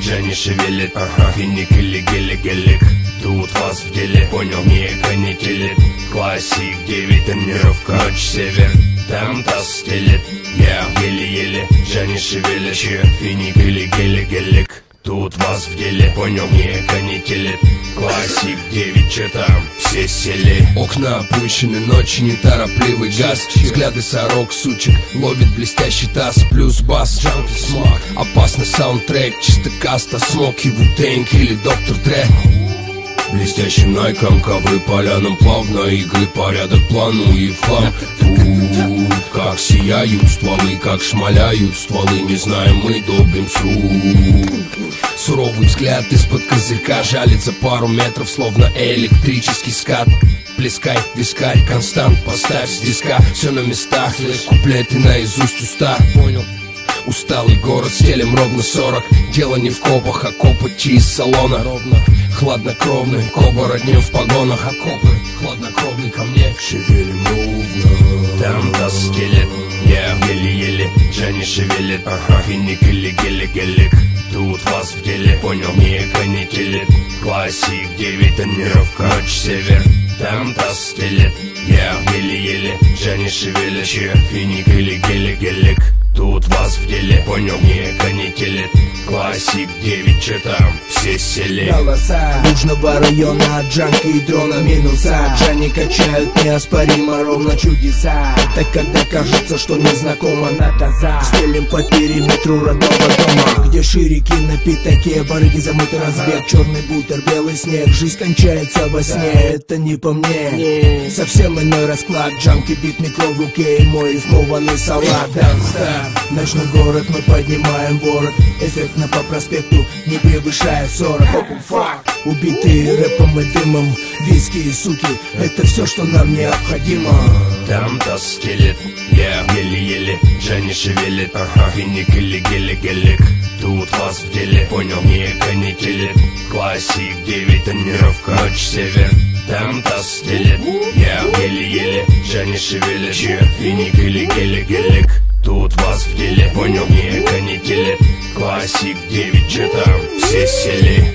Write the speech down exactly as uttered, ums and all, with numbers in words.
Джани шевелит, ага, финик или гелик-гелик. Тут вас в деле, понял, не канителит. Классик, девять, тренировка, ночь, север. Там таз стелет, я еле-еле. Джани шевелит, че, финик или гелик-гелик. Тут вас в деле, понял, не канителит. Классик, девять, че там, все сели. Окна опущены, ночи неторопливый газ. Взгляды сорок, сучек, ловит блестящий таз. Плюс бас, джанки, смак. Опасный саундтрек, чисто каста. Смоки, Ву-Тэнг или доктор Дре. Блестящим найком, ковры полянам плавно. Игры, порядок, плану и в хлам. Тут как сияют стволы, как шмаляют стволы. Не знаем мы, долбим с рук. Суровый взгляд из-под козырька жалится пару метров, словно электрический скат. Плескай, вискарь, констант, поставь с диска. Все на местах, куплеты наизусть уста. Понял? Усталый город, стелем ровно сорок. Дело не в копах, а копоть из салона. Ровно, хладнокровный, коба роднем в погонах. Окопы, хладнокровный ко мне. Шевелим ровно. Там таз стелет, я еле-еле. Джани шевелит, ага, финик или гелик-гелик. Тут вас в деле, понял, не канителит. Классик, девять, тренировка, ночь, север. Там таз стелет, я еле-еле. Джани шевелит, че, финик или гелик-гелик. Тут вас в деле, понял, не канителит. Классик, девять, че там, все сели. Голоса Южного района, джанки и дрона минуса. Джани качают неоспоримо ровно чудеса. Это когда кажется, что незнакома наказа. Стелим по периметру родного дома, где ширики на пятаке, барыги замыты разбег. Черный бутер, белый снег, жизнь кончается во сне. Это не по мне, совсем иной расклад. Джанки, бит, микро в руке и мой вмованный салат. Ночной город, мы поднимаем ворот. Эффектно по проспекту, не превышая сорок. Фак, убитые рэпом и дымом. Виски и суки, это все, что нам необходимо. Там таз стелет, я еле-еле. Джани шевелит, ага, финик или гелик-гелик. Тут вас в деле, понял, не канителит. Классик, девять, тренировка, ночь, север. Там таз стелет, я еле-еле. Джани шевелит, че, финик или гелик-гелик. Тут вас в деле, понял, не канителит. Классик, девять, че там, все сели.